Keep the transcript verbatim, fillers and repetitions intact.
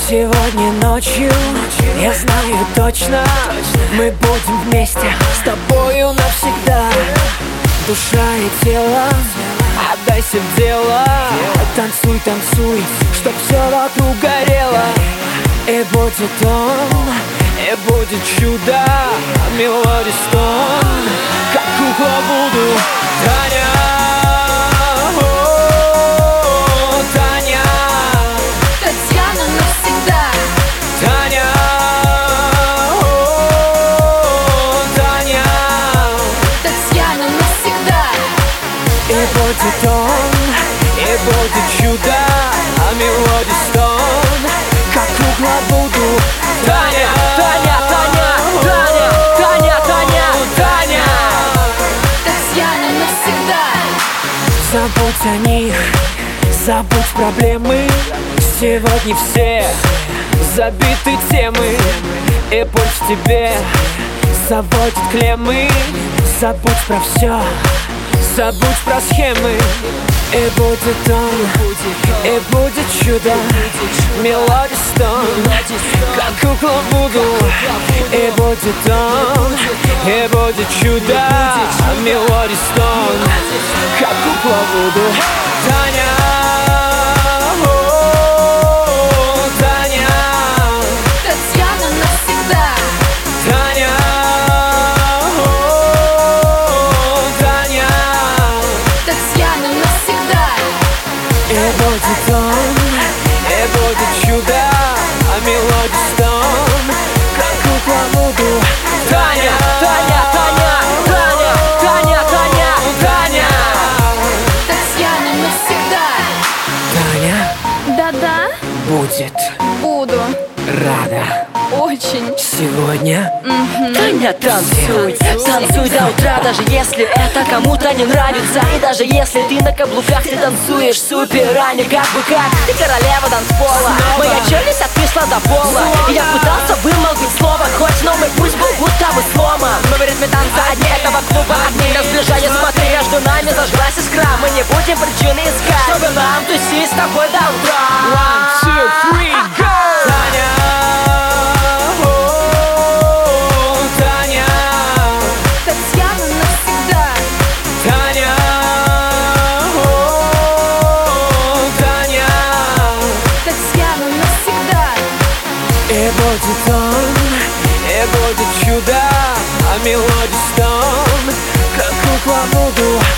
Сегодня ночью, я знаю точно, мы будем вместе с тобою навсегда. Душа и тело, отдайся в дело. Танцуй, танцуй, чтоб все вокруг горело. И будет он, и будет чудо, мелодия стон, как кукла буду. Таня, о, Таня, Татьяна навсегда. Таня, о, Таня, Татьяна навсегда. и будет он, и будет чудо, а мелодия стон, как кукла буду. Таня, Таня, Таня, Таня, Таня, Таня, Таня. Татьяна навсегда. Забудь о них, забудь проблемы. Сегодня все забиты темы, и пульс в тебе заводит клеммы. Забудь про все, забудь про схемы. И будет он, и будет чудо, мелодия стон, как кукла буду. И будет он, и будет чудо, мелодия стон, как кукла буду. Таня, о, Таня, Татьяна навсегда. Таня, о, Таня. Татьяна навсегда. И будет он, и будет чудо, а мелодия стон, как кукла буду. Таня, Таня, Таня, Таня, Таня, Таня, Таня. Татьяна навсегда. Таня Да-да, будет буду. рада Очень. сегодня. Таня, танцуй, танцуй до утра, даже если это кому-то не нравится. И даже если ты на каблуках, ты танцуешь супер, а не как бы как. Ты королева танцпола, моя челюсть отвисла до пола. И я пытался вымолвить слово хоть, но мой пульс был будто бы сломан. Мы в ритме танца одни этого клуба, огни нас сближали, смотри, между нами зажглась искра. Мы не будем причины искать, чтобы нам тусить с тобой до утра. One, two, three, go! Таня, о, Таня, Татьяна навсегда. Таня, о, Таня. Татьяна навсегда. И будет он, и будет чудо, а мелодия стон, как кукла буду.